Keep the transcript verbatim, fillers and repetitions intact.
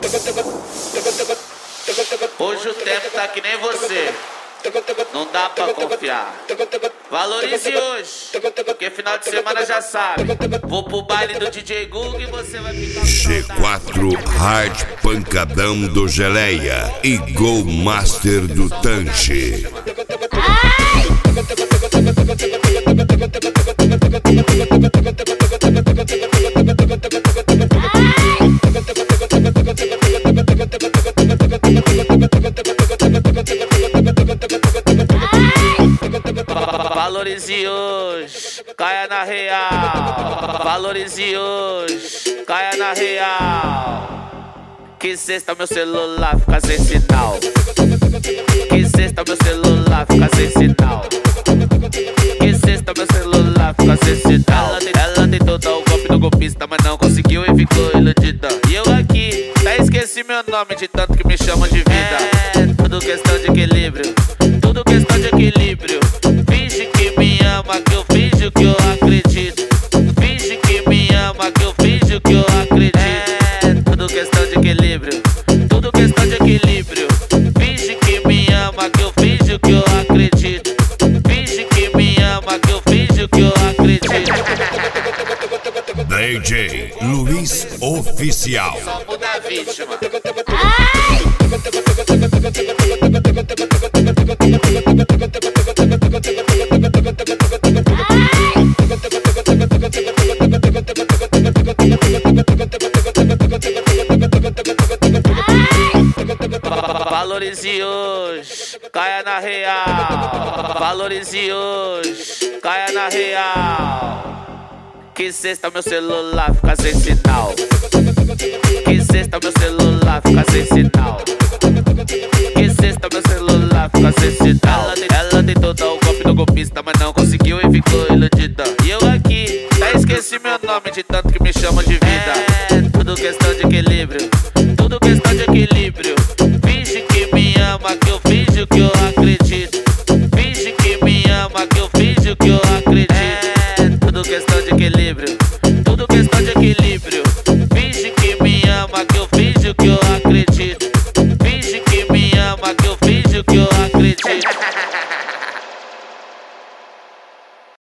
Hoje o tempo tá que nem você, não dá pra confiar. Valorize hoje, porque final de semana já sabe. Vou pro baile do D J Google e você vai ficar G quatro Hard Pancadão do Geleia e Go Master do Tanche. Valorize hoje, caia na real. Valorize hoje, caia na real. Que sexta meu celular fica sem sinal. Que sexta meu celular fica sem sinal. Que sexta meu celular fica sem sinal. Ela, ela tentou dar o golpe no golpista, mas não conseguiu e ficou iludida. E eu aqui, até esqueci meu nome de tanto que me chamam de vida. É tudo questão de equilíbrio, tudo questão de equilíbrio. Finge que me ama, que eu finjo que eu acredito. Finge que me ama, que eu finjo que eu acredito. É tudo questão de equilíbrio, tudo questão de equilíbrio. Finge que me ama, que eu finjo que eu acredito. Finge que me ama, que eu finjo que eu acredito. D J Luiz Oficial. Só muda a vítima. Valorize hoje, caia na real. Valorize hoje, caia na real. Que sexta meu celular fica sem sinal. Que sexta meu celular fica sem sinal. Que sexta meu celular fica sem sinal. Ela, ela tentou dar o golpe no golpista, mas não conseguiu e ficou iludida. E eu aqui, até esqueci meu nome de tanto que me chamam de vida. É tudo questão de equilíbrio, tudo questão de equilíbrio. Finge que me ama, que eu finjo que eu acredito. Finge que me ama, que eu finjo que eu acredito. É tudo questão de equilíbrio, tudo questão de equilíbrio. Finge que me ama, que eu finjo